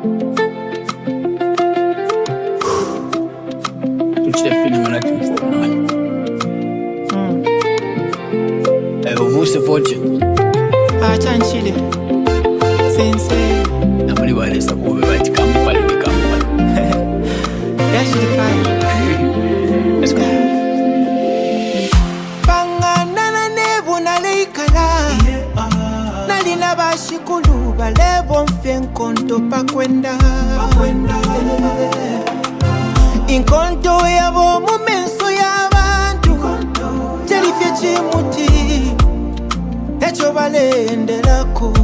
Você pode. Chanchile. Sensei. Na mali wale sabu vai te campo. Dash the fire. Let's go. Pangana nebu na leikala. Nalina bashikulu balebo mfenkonto pakwenda. Inkonto yabo mumenso y'abantu. Jelifye chimuti. Echo balendelako.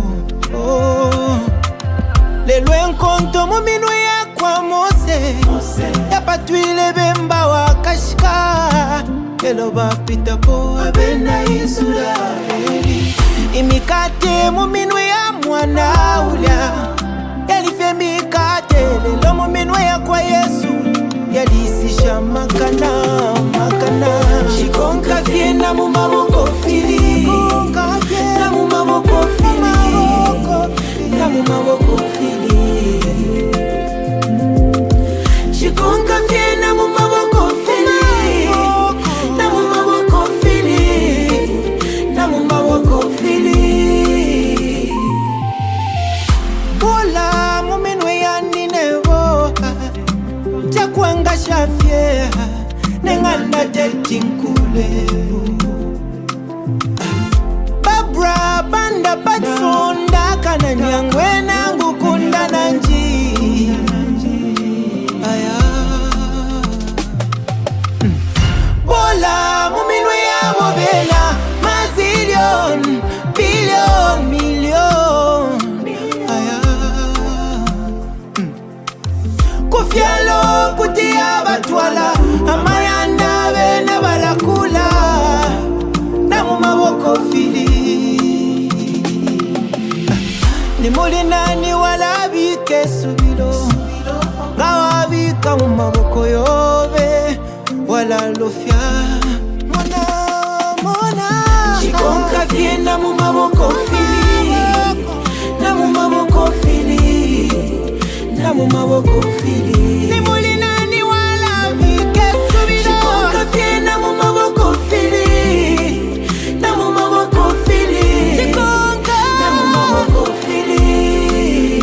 Lelo enkonto muminu ya kwa Mose. Yapatwile bemba wakashika. Lelo bapita po abena Israeli. Imikate muminu ya mwana ulia. Yalifye mikate lelo muminu ya kwa Yesu. Yalisisha makana. Shikonka fiena mumaboko fili. Na mumaboko fili. Shikonka fiena mumaboko fili. Na mumaboko fili. Bola muminwe ya ninevo. Chakwanga shafye. Nenganda tetinkule. Babra banda batsonda kana nyangwe nangu kunda nanji. Aya. Bola muminwe ya bobela. Mazillion, billion, million. Aya. Kufialo kutia batwala. Amayanda bene balakula. Namu maboko fili. Ni muli nani wala bike subilo. Gawa bika mu maboko yobe. Wala lofya. Mona. Shikonka fiena mu maboko fili. Namu maboko fili. Ni muli nani wala bike subilo. Shikonka fiena mu maboko fili. Namu maboko fili. Shikonka. Namu maboko fili.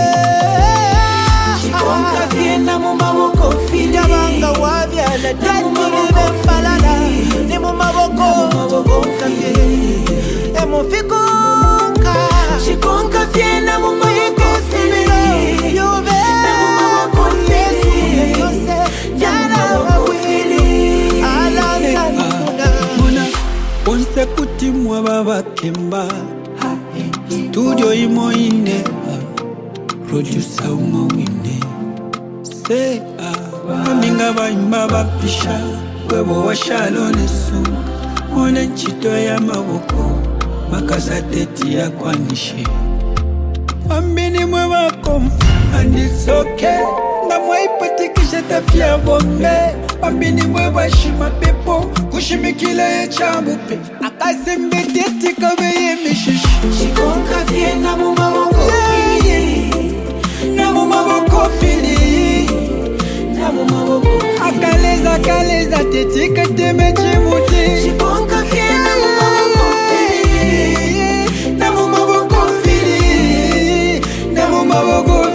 Shikonka fiena mu maboko fili. Yabanga wabya la tati befalala. Ni mu maboko fili. Emo fikonka. Shikonka fiena mu maboko fili. Yobe. Namu maboko fili. Yabanga fili. Ala sanuna. Mona, onse kutimwa baba kemba. Studio imo ine. Producer umo ine. Say aminga baimba bapisha. Webo washalo nesu. Mona nchito ya maboko. Makasa teti ya kwanishe. Ambini mwe wakomfu. And it's okay. Na mwe ipatikisha tafia bombe. Ambini mwe washima pepo. Kushimikila ya chamupe. Akasembe teti kabe ye mishishi. Shikonka fiena mu maboko fili. Namu maboko fili. Akaleza teti kateme chimuti. Shikonka fiena mu maboko fili. Namu maboko fili. Namu maboko